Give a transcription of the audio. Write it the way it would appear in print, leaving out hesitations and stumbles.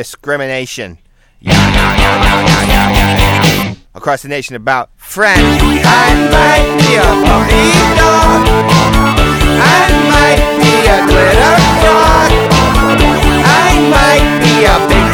discrimination. Across the nation about friends. I might be a police dog. I might be a glitter dog. I might be a big